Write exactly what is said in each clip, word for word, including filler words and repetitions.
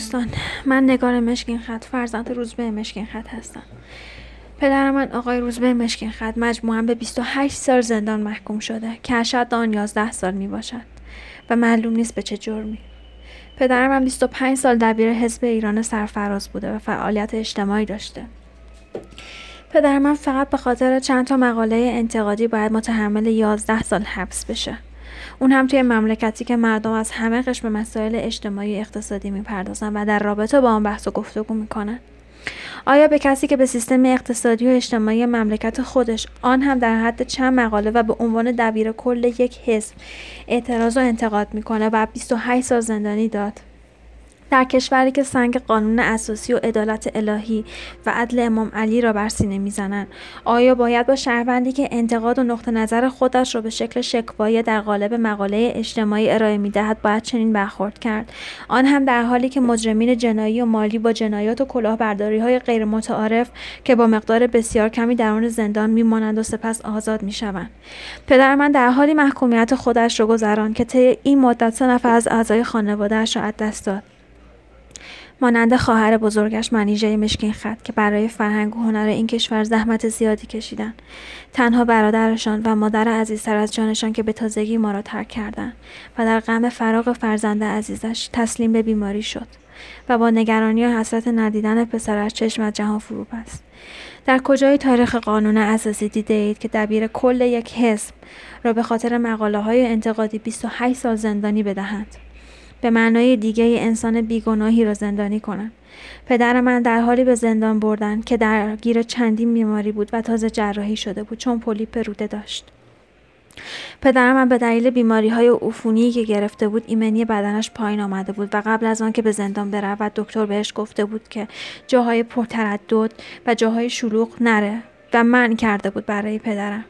دوستان، من نگار مشکین خط، فرزند روزبه مشکین خط هستم. پدر من آقای روزبه مشکین خط مجموعاً به بیست و هشت سال زندان محکوم شده که اشد آن یازده سال می باشد و معلوم نیست به چه جرمی. پدر من بیست و پنج سال دبیر حزب ایران سرفراز بوده و فعالیت اجتماعی داشته. پدر من فقط به خاطر چند تا مقاله انتقادی باید متحمل یازده سال حبس بشه. اون هم توی مملکتی که مردم از همه قشر به مسائل اجتماعی و اقتصادی میپردازن و در رابطه با آن بحث و گفتگو میکنن. آیا به کسی که به سیستم اقتصادی و اجتماعی مملکت خودش، آن هم در حد چند مقاله و به عنوان دبیر کل یک حزب، اعتراض و انتقاد میکنه و بیست و هشت سال زندانی داد؟ در کشوری که سنگ قانون اساسی و عدالت الهی و عدل امام علی را بر سینه میزنند، آیا باید با شهروندی که انتقاد و نقطه نظر خودش را به شکل شکوایی در قالب مقاله اجتماعی ارائه میدهد باید چنین برخورد کرد؟ آن هم در حالی که مجرمین جنایی و مالی با جنایات و کلاهبرداری های غیر متعارف که با مقدار بسیار کمی درون زندان میمانند و سپس آزاد میشوند. پدر من در حالی محکومیت خودش را گذراند که طی این مدت سه نفر از اعضای خانواده‌اش را از دست داد، مانند خواهر بزرگش منیژه مشکین خط که برای فرهنگ و هنر این کشور زحمت زیادی کشیدن، تنها برادرشان و مادر عزیزتر از جانشان که به تازگی ما را ترک کردند و در غم فراق فرزند عزیزش تسلیم به بیماری شد و با نگرانی و حسرت ندیدن پسرش چشم از جهان فرو بست. در کجای تاریخ قانون اساسی دیده اید که دبیر کل یک حزب را به خاطر مقاله های انتقادی بیست و هشت سال زندانی بدهند؟ به معنای دیگه انسان بیگناهی را زندانی کنند. پدر من در حالی به زندان بردن که درگیر چندین بیماری بود و تازه جراحی شده بود چون پولیپ روده داشت. پدر من به دلیل بیماری های عفونی که گرفته بود ایمنی بدنش پایین آمده بود و قبل از آن که به زندان برود دکتر بهش گفته بود که جاهای پرتردد و جاهای شلوغ نره و منع کرده بود برای پدرم.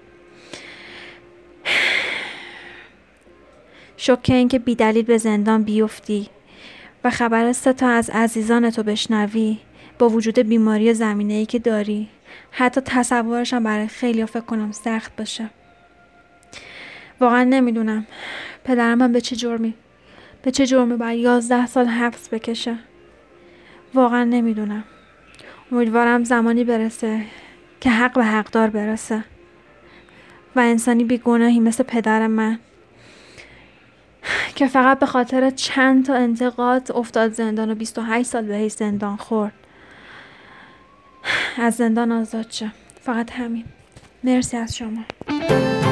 شوکه این که بی دلیل به زندان بیفتی و خبر سه تا از عزیزانتو بشنوی با وجود بیماری زمینه‌ای که داری، حتی تصورش هم برای خیلی فکر کنم سخت باشه. واقعا نمیدونم پدرم من به چه جرمی به چه جرمی باید یازده سال حبس بکشه. واقعا نمیدونم. امیدوارم زمانی برسه که حق به حقدار برسه و انسانی بیگناهی مثل پدر من که فقط به خاطر چند تا انتقاد افتاد زندان و بیست و هشت سال بهش زندان خورد از زندان آزاد شه. فقط همین. مرسی از شما.